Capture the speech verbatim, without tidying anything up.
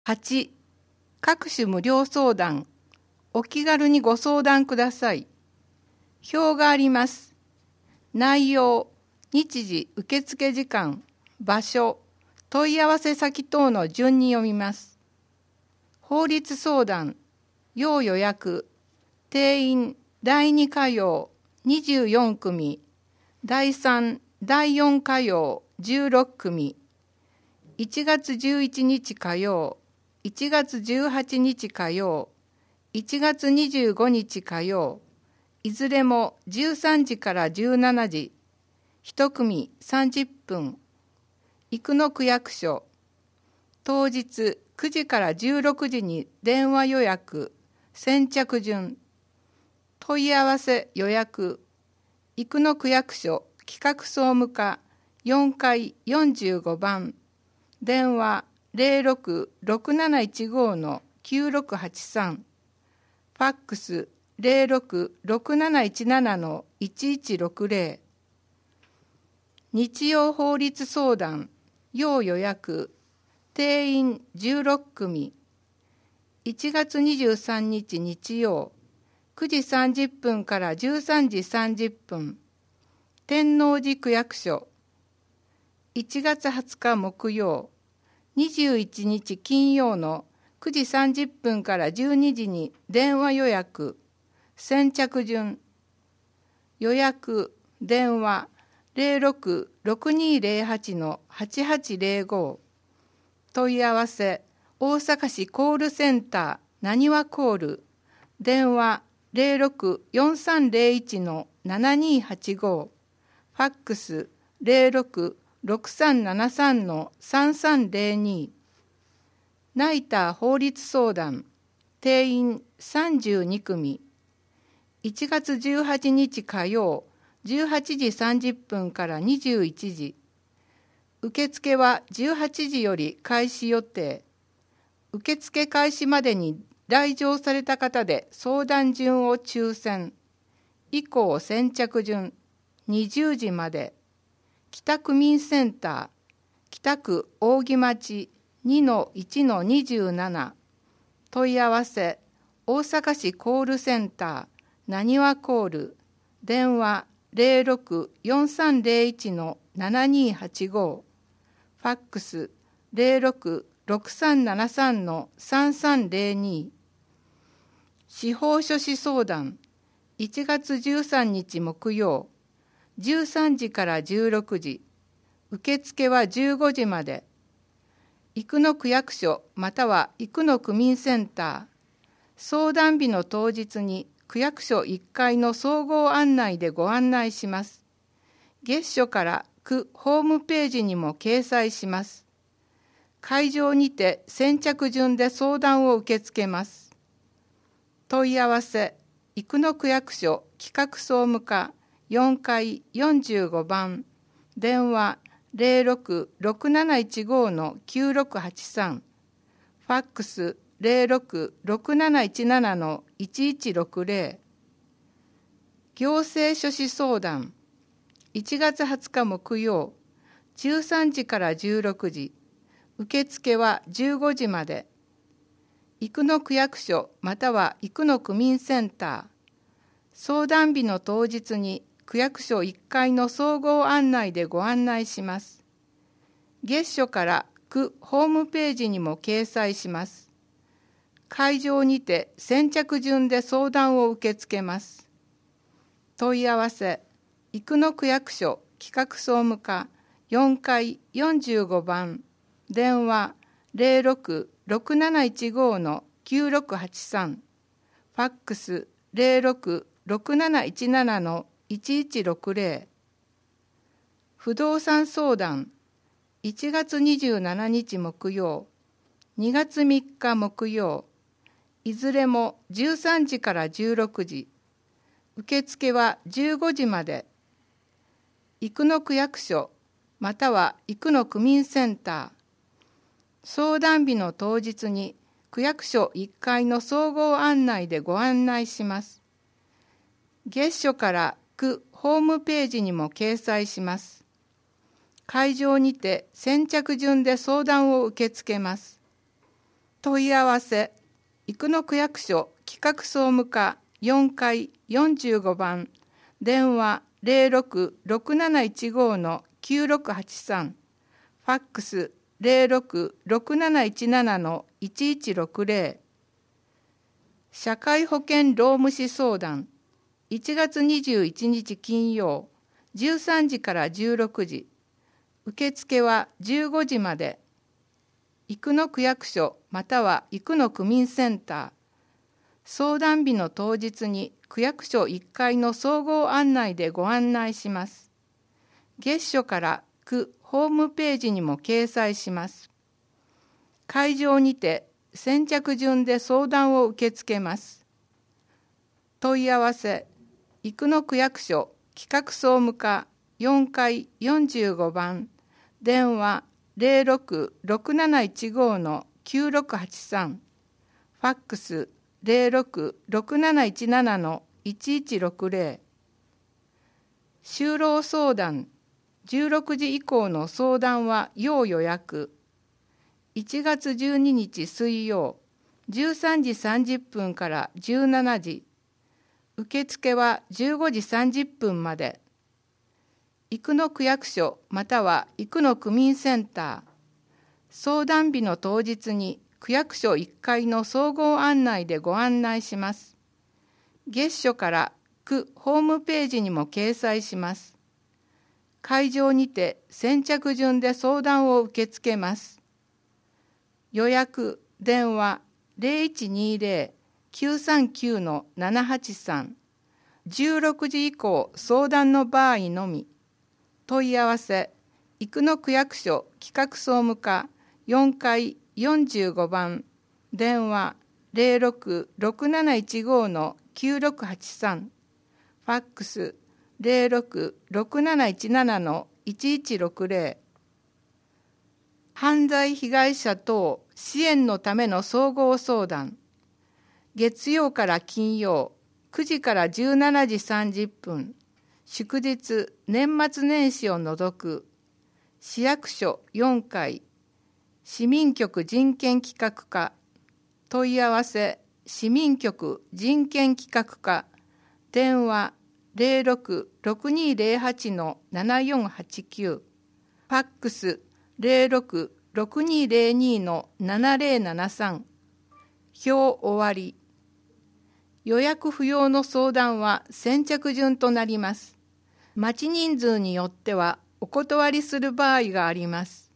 はち、各種無料相談。お気軽にご相談ください。表があります。内容、日時、受付時間、場所、問い合わせ先等の順に読みます。法律相談、要予約、定員だいに課要にじゅうよん組、だいさん、だいよん課要じゅうろく組、いちがつじゅういちにち火曜、いちがつじゅうはちにち火曜、いちがつにじゅうごにち火曜、いずれもじゅうさんじからじゅうしちじ、いち組さんじゅっぷん、生野区役所、当日くじからじゅうろくじに電話予約、先着順、問い合わせ予約、生野区役所企画総務課よんかいよんじゅうごばん、電話ゼロろく ろくなないちごのきゅうろくはちさん、ファックスゼロろく ろくなないちななのいちいちろくゼロ、日曜法律相談、要予約、定員じゅうろく組、いちがつにじゅうさんにち日曜、くじさんじゅっぷんからじゅうさんじさんじゅっぷん、天王寺区役所、いちがつはつか木曜、にじゅういちにち金曜のくじさんじゅっぷんからじゅうにじに電話予約、先着順、予約、電話ゼロろく ろくにゼロはちのはちはちゼロご、問い合わせ、大阪市コールセンター、なにわコール、電話ゼロろく よんさんゼロいちのななにはちご、ファックスゼロろく ろくさんななさんのさんさんゼロに、ナイター法律相談、定員さんじゅうに組、いちがつじゅうはちにち火曜、じゅうはちじさんじゅっぷんからにじゅういちじ、受付はじゅうはちじより開始予定。受付開始までに来場された方で相談順を抽選。以降先着順、にじゅうじまで。北区民センター、北区扇町 にのいちのにじゅうなな。問い合わせ、大阪市コールセンター、なにわコール、電話ゼロろく よんさんゼロいちのななにはちご、ファックスゼロろく ろくさんななさんのさんさんゼロに、司法書士相談、いちがつじゅうさんにち木曜、じゅうさんじからじゅうろくじ、受付はじゅうごじまで、生野区役所または生野区民センター、相談日の当日に区役所いっかいの総合案内でご案内します。月初から区ホームページにも掲載します。会場にて先着順で相談を受け付けます。問い合わせ、生野区役所企画総務課よんかいよんじゅうごばん、電話ゼロろく ろくなないちごのきゅうろくはちさん、ファックスゼロろく ろくなないちななのいちいちろくゼロ、行政書士相談、いちがつはつか木曜、じゅうさんじからじゅうろくじ、受付はじゅうごじまで、生野区役所または生野区民センター、相談日の当日に区役所いっかいの総合案内でご案内します。月初から区ホームページにも掲載します。会場にて先着順で相談を受け付けます。問い合わせ、生野区役所企画総務課よんかいよんじゅうごばん、電話ゼロろく ろくなないちごのきゅうろくはちさん、ファックスゼロろく ろくなないちななのいちいちろくゼロ、不動産相談、いちがつにじゅうしちにち木曜、にがつみっか木曜、いずれもじゅうさんじからじゅうろくじ、受付はじゅうごじまで、生野区役所または生野区民センター、相談日の当日に区役所いっかいの総合案内でご案内します。月初から区ホームページにも掲載します。会場にて先着順で相談を受け付けます。 問い合わせ生野区役所企画総務課よんかいよんじゅうごばん、電話 ゼロろく ろくなないちご のきゅうろくはちさん、ファックス ゼロろく ろくなないちなな のいちいちろくゼロ。社会保険労務士相談いちがつにじゅういちにち金曜じゅうさんじからじゅうろくじ、受付はじゅうごじまで。生野区役所または生野区民センター。相談日の当日に区役所いっかいの総合案内でご案内します。月初から区ホームページにも掲載します。会場にて先着順で相談を受け付けます。問い合わせ生野区役所企画総務課よんかいよんじゅうごばん、電話 ゼロろく ろくなないちご のきゅうろくはちさん、ファックス ゼロろく ろくなないちなな のいちいちろくゼロ。就労相談じゅうろくじ以降の相談は要予約。いちがつじゅうににち水曜じゅうさんじさんじゅっぷんからじゅうしちじ、受付はじゅうごじさんじゅっぷんまで。生野区役所または生野区民センター。相談日の当日に区役所いっかいの総合案内でご案内します。月初から区ホームページにも掲載します。会場にて先着順で相談を受け付けます。予約電話 ゼロいちにゼロ きゅうさんきゅう のななはちさん、じゅうろくじ以降相談の場合のみ。問い合わせ生野区役所企画総務課よんかいよんじゅうごばん、電話 ゼロろく ろくなないちご のきゅうろくはちさん、ファックス ゼロろく ろくなないちなな のいちいちろくゼロ。犯罪被害者等支援のための総合相談。月曜から金曜くじからじゅうしちじさんじゅっぷん、祝日年末年始を除く。市役所よんかい市民局人権企画課。問い合わせ市民局人権企画課、電話 ゼロろく ろくにゼロはち のななよんはちきゅう、ファックス ゼロろく ろくにゼロに のななゼロななさん。表終わり。予約不要の相談は先着順となります。待ち人数によってはお断りする場合があります。